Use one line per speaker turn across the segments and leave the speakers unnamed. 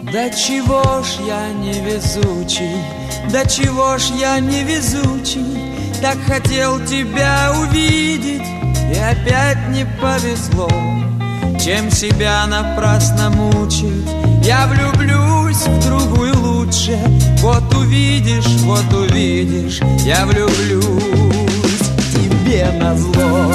Да чего ж я невезучий, да чего ж я невезучий, так хотел тебя увидеть, и опять не повезло. Чем себя напрасно мучить, я влюблюсь в другую лучше. Вот увидишь, я влюблюсь тебе назло.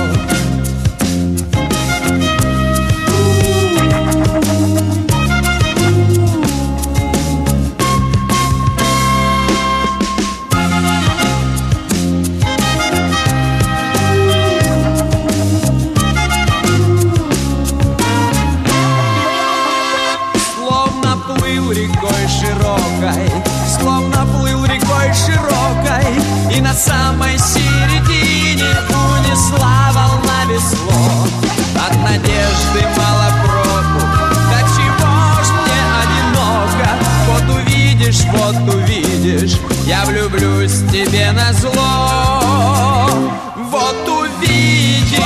Словно плыл рекой широкой, и на самой середине унесла волна весло. От надежды мало проку, да чего ж мне одиноко. Вот увидишь, я влюблюсь тебе назло. Вот увидишь,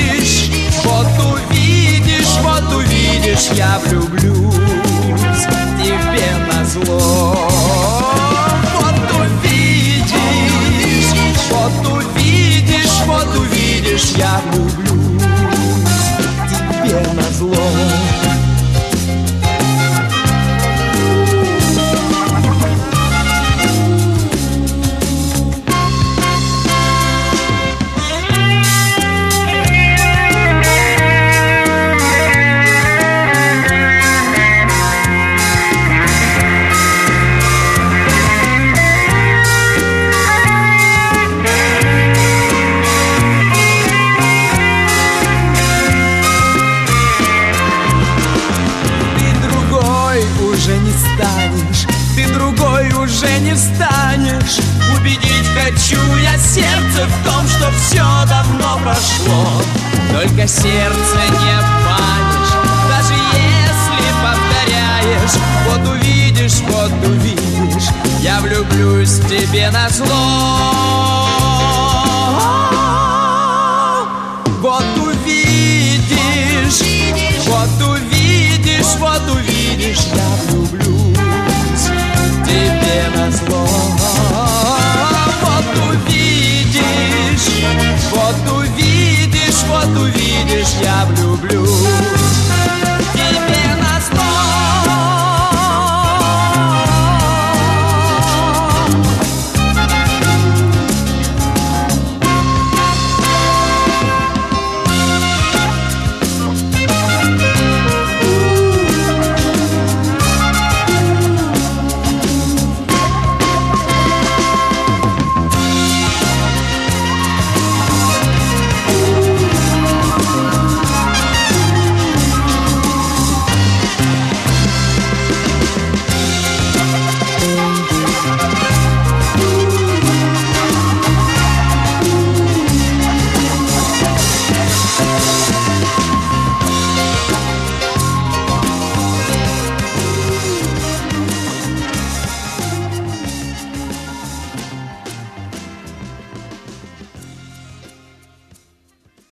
я влюблюсь тебе назло. Вот увидишь, я влюблюсь тебе назло. Ты другой уже не станешь. Убедить хочу я сердце в том, что все давно прошло. Только сердце не обманешь, даже если повторяешь. Вот увидишь, я влюблюсь тебе назло. Вот увидишь, я влюблюсь тебе назло. Вот увидишь, я влюблюсь